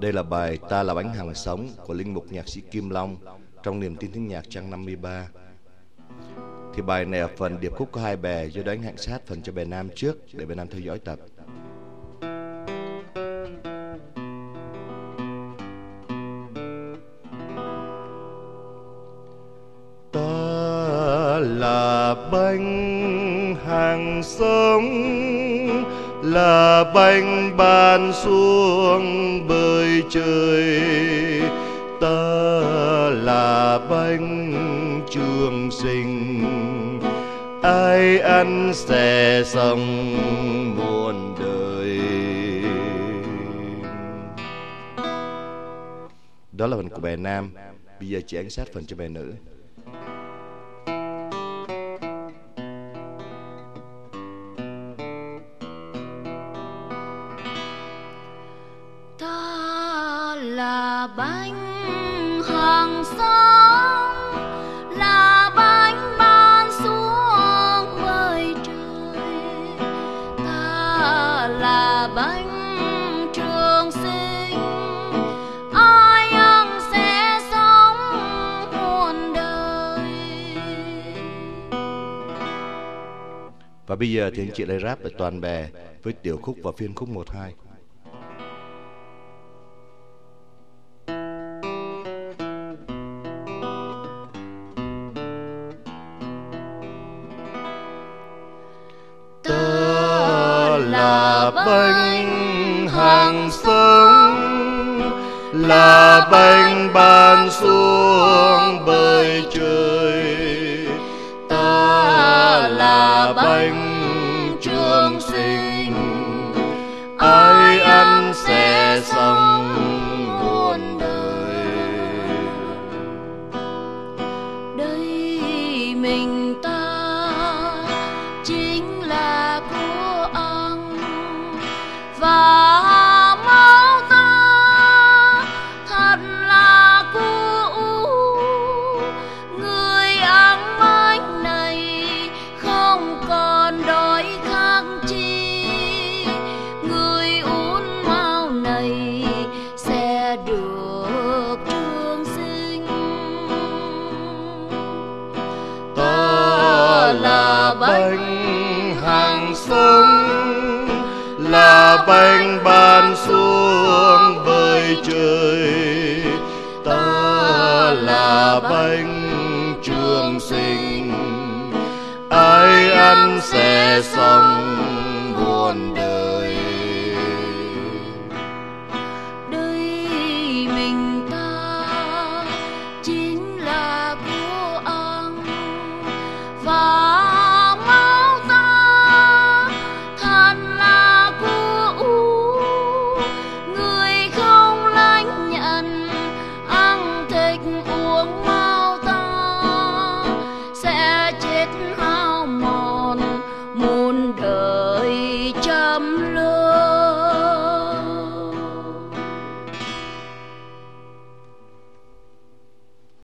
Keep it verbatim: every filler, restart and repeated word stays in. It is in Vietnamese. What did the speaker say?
Đây là bài Ta là bánh hàng sống của linh mục nhạc sĩ Kim Long trong Niềm tin tiếng nhạc trang năm mươi ba. Thì bài này ở phần điệp khúc có hai bè, do đó anh hãng sát phần cho bè nam trước để bè nam theo dõi tập. Ta là bánh hàng sống, là bánh ban xuống bơi trời. Ta là bánh trường sinh, ai ăn sẽ sống muôn đời. Đó là phần của bè nam. Bây giờ chị ánh sát phần cho bè nữ. Ta là bánh hàng sống, là bánh ban xuống bơi trời. Ta là bánh trường sinh, ai ăn sẽ sống muôn đời. Và bây giờ thì anh chị lại rap ở toàn bè với tiểu khúc và phiên khúc một hai. Ta là bánh hàng sống, là bánh ban xuống bơi trời. Ta là bánh trường sinh, ai ăn sẽ sống muôn đời. Đây mình ta chính là của ăn và máu ta thật là của. Người ăn bánh này không còn đói khát chi, người uống máu này sẽ được trường sinh. Ta là bánh hàng sống, là bánh ban xuống bơi trời. Ta là bánh trường sinh, ai ăn sẽ sống muôn đời. Đây mình ta chính là của ăn và